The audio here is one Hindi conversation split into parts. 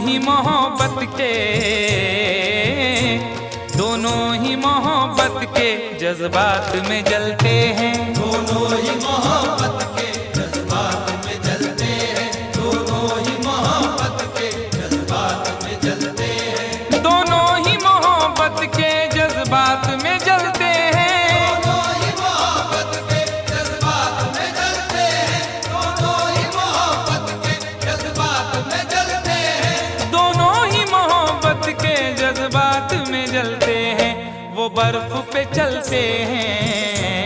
ही मोहब्बत के, दोनों ही मोहब्बत के जज्बात में जलते हैं। दोनों ही मोहब्बत के जज्बात में जलते हैं। दोनों ही मोहब्बत के जज्बात में जलते हैं। दोनों ही मोहब्बत के जज्बात में जलते हैं। दोनों ही मोहब्बत के जज्बात में जलते हैं। दोनों ही मोहब्बत के जज्बात में जलते हैं। दोनों ही मोहब्बत के जज्बात में जलते हैं। वो बर्फ पे चलते हैं,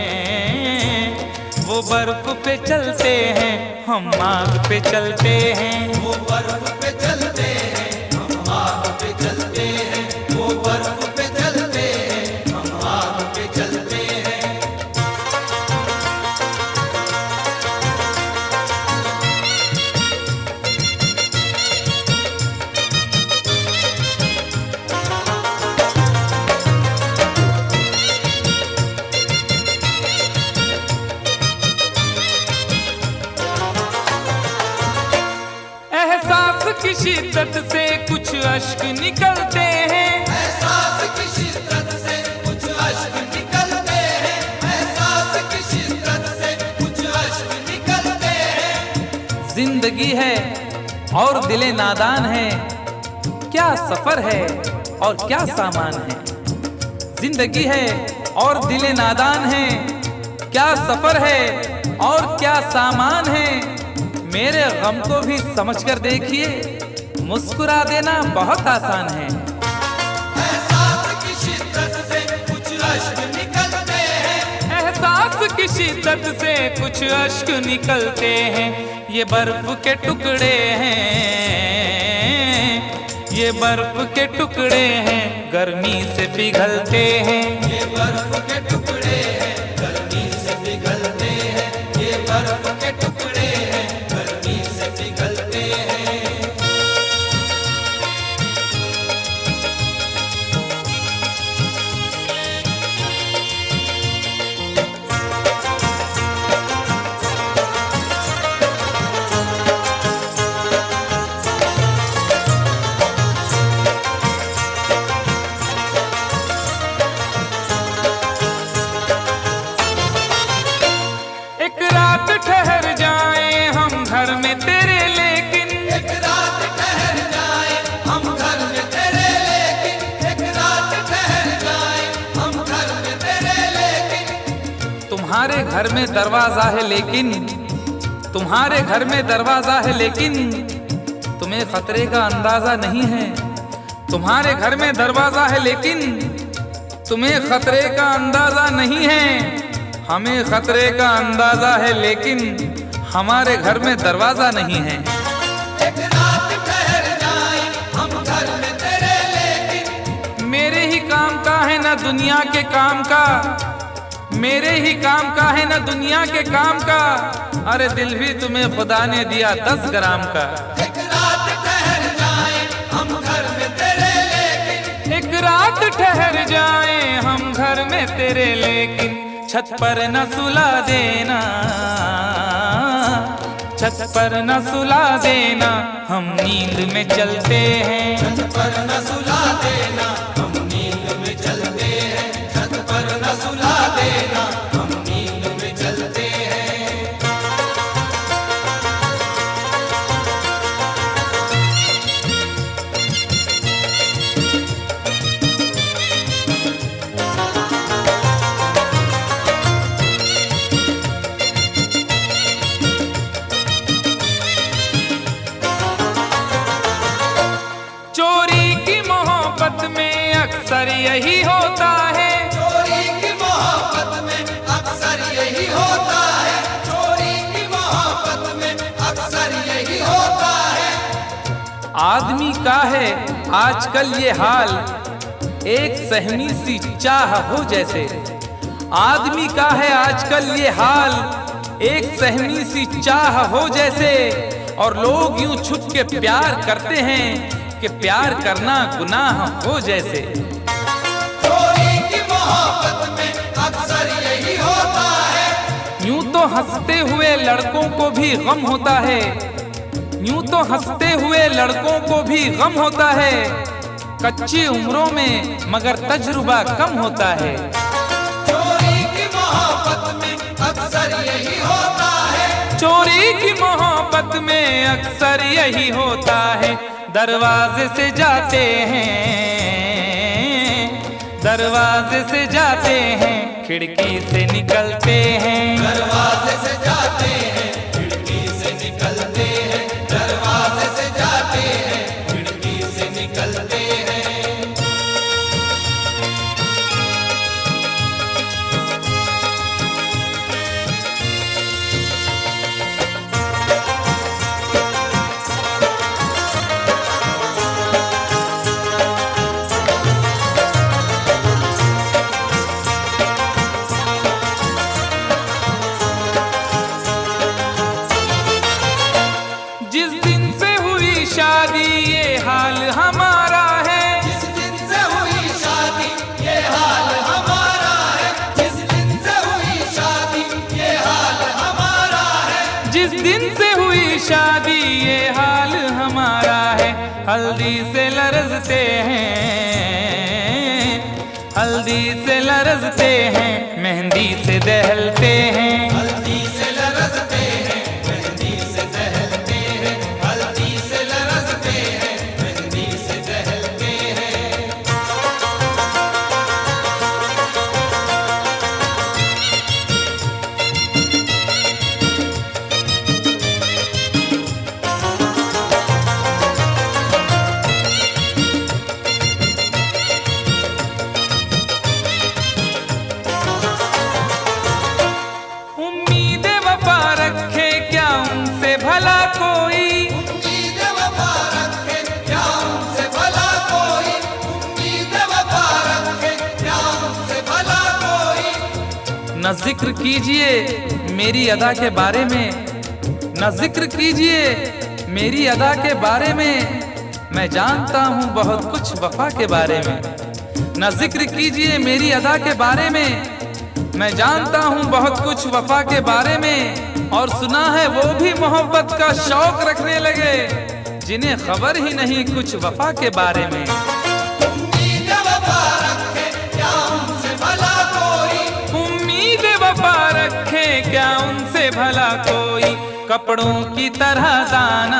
वो बर्फ पे चलते हैं, हम आग पे चलते हैं। वो बर्फ पे चलते हैं, हम आग पे चलते हैं। वो बर्फ पे चलते हैं, हम आग पे चलते हैं। एहसास की शिद्दत से कुछ अश्क निकलते हैं। एहसास की शिद्दत से कुछ अश्क निकलते हैं। एहसास की शिद्दत से कुछ अश्क निकलते हैं। जिंदगी है और दिले नादान है, क्या सफर है और क्या सामान है। जिंदगी है और दिले नादान है, क्या सफर है और क्या सामान है। मेरे गम को भी समझकर देखिए, मुस्कुरा देना बहुत आसान है। एहसास की शिद्दत से कुछ अश्क निकलते हैं। एहसास की शिद्दत से कुछ अश्क निकलते हैं। ये बर्फ के टुकड़े हैं, ये बर्फ के टुकड़े हैं, गर्मी से पिघलते हैं। ये बर्फ के टुकड़े हैं, गर्मी से पिघलते हैं। ये बर्फ के टुकड़े हैं, गर्मी से पिघलते हैं। एक रात ठहर जाए हम घर में तेरे, लेकिन एक रात ठहर जाए हम घर में तेरे, लेकिन एक रात ठहर जाए हम घर में तेरे, लेकिन तुम्हारे घर में दरवाजा है, लेकिन तुम्हारे घर में दरवाजा है, लेकिन तुम्हें खतरे का अंदाजा नहीं है। तुम्हारे घर में दरवाजा है, लेकिन तुम्हें खतरे का अंदाजा नहीं है। हमें खतरे का अंदाजा है, लेकिन हमारे घर में दरवाजा नहीं है। एक रात ठहर जाए हम घर में तेरे, लेकिन मेरे ही काम का है ना दुनिया के काम का, मेरे ही काम का है ना दुनिया के काम का। अरे दिल भी तुम्हें खुदा ने दिया 10 ग्राम का। एक रात ठहर जाए हम घर में तेरे, लेकिन एक रात ठहर जाए हम घर में तेरे, लेकिन छत पर न सुला देना, छत पर न सुला देना, हम नींद में चलते हैं। छत पर न सुला देना, हम नींद में चलते हैं। छत पर न सुला देना, हम नींद में चलते हैं। चोरी की मोहब्बत में अक्सर यही होता है। चोरी की मोहब्बत में अक्सर यही होता है। चोरी की मोहब्बत में अक्सर यही होता है। आदमी का है आजकल ये हाल, एक सहमी सी चाह हो जैसे। आदमी का है आजकल ये हाल, एक सहमी सी चाह हो जैसे। और लोग यूं छुप के प्यार करते हैं कि प्यार करना गुनाह हो जैसे। चोरी की मोहब्बत में अक्सर यही होता है। यूं तो हंसते हुए लड़कों को भी गम होता है, यूं तो हंसते हुए लड़कों को भी गम होता है, कच्ची उम्रों में मगर तजुर्बा कम होता है। चोरी की मोहब्बत में अक्सर यही होता है, चोरी की मोहब्बत में अक्सर यही होता है। दरवाजे से जाते हैं, दरवाजे से जाते हैं, खिड़की से निकलते हैं। दरवाजे से जाते हैं, खिड़की से निकलते हैं, दरवाजे से जाते हैं, खिड़की से निकलते हैं। जिस दिन से हुई शादी ये हाल हमारा है, जिस दिन से हुई शादी ये हाल हमारा है, जिस दिन से हुई शादी ये हाल हमारा है, जिस दिन से हुई शादी ये हाल हमारा है। हल्दी से लरजते हैं, हल्दी से लरजते हैं, मेहंदी से दहलते हैं। हल्दी से लरजते हैं, मेहंदी से दहलते हैं, हल्दी से लरजते हैं, मेहंदी से दहलते हैं। उम्मीद वफा रखे क्या उनसे भला कोई, उम्मीद वफा रखे क्या उनसे भला कोई, उम्मीद वफा रखे क्या उनसे भला कोई। न जिक्र कीजिए मेरी अदा के बारे में, न जिक्र कीजिए मेरी अदा के बारे में, मैं जानता हूँ बहुत कुछ वफा के बारे में। न जिक्र कीजिए मेरी अदा के बारे में, मैं जानता हूँ बहुत कुछ वफा के बारे में। और सुना है वो भी मोहब्बत का शौक रखने लगे, जिन्हें खबर ही नहीं कुछ वफा के बारे में। उम्मीद वफा रखे क्या उनसे भला कोई, उम्मीद वफा रखे क्या उनसे भला कोई। कपड़ों की तरह दाना,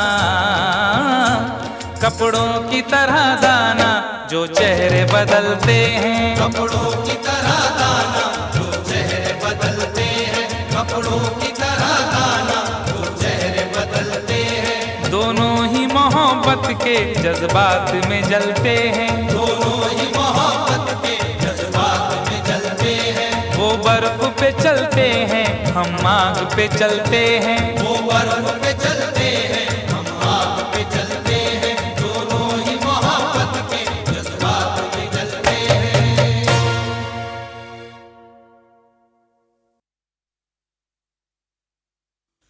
कपड़ों की तरह दाना, जो चेहरे बदलते हैं। कपड़ों की तरह दाना जो चेहरे बदलते हैं, कपड़ों की तरह दाना जो चेहरे बदलते हैं। दोनों ही मोहब्बत के जज्बात में जलते हैं, दोनों ही मोहब्बत के जज्बात में जलते हैं। वो बर्फ पे चलते हैं, हम आग पे चलते हैं। वो बर्फ पे